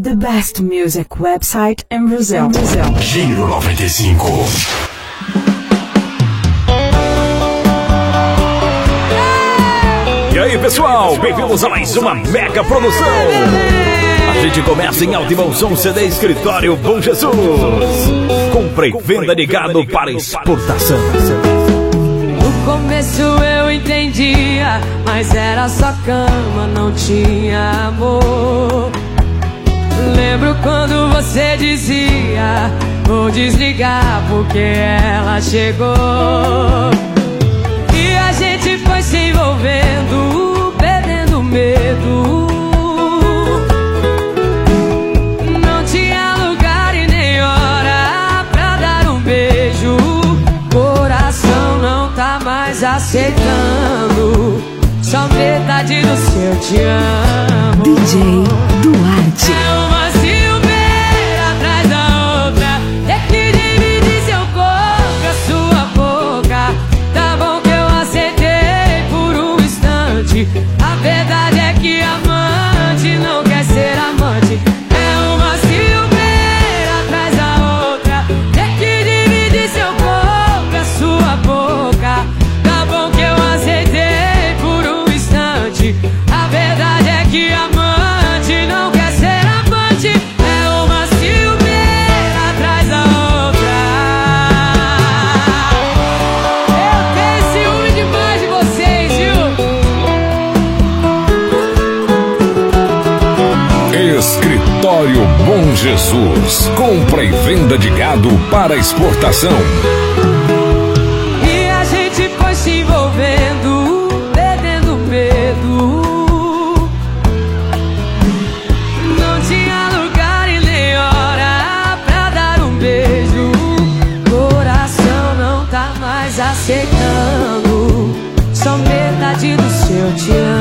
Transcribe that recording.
The best music website in Brazil. Giro 95. E aí, pessoal, bem-vindos a mais uma mega produção. A gente começa em alto e bom som CD Escritório Bom Jesus. Compra e venda de gado para exportação. No começo eu entendia, mas era só cama, não tinha amor. Lembro quando você dizia, vou desligar porque ela chegou. E a gente foi se envolvendo, perdendo medo. Não tinha lugar e nem hora pra dar um beijo. Coração não tá mais aceitando, só metade do seu te amo. DJ Duarte. É uma ciumeira atrás da outra, ter que dividir seu corpo, a sua boca. Tá bom que eu aceitei por um instante, a verdade é que amante não quer ser amante. É uma ciumeira atrás da outra, ter que dividir seu corpo, a sua boca. Tá bom que eu aceitei por um instante, a verdade é que amante não quer ser amante. É uma ciumeira atrás da outra. Eu tenho ciúme demais de vocês, viu? Escritório Bom Jesus. Compra e venda de gado para exportação. E a gente foi se envolvendo, perdendo medo. Não tinha lugar e nem hora pra dar um beijo. Coração não tá mais aceitando, só metade do seu te amo.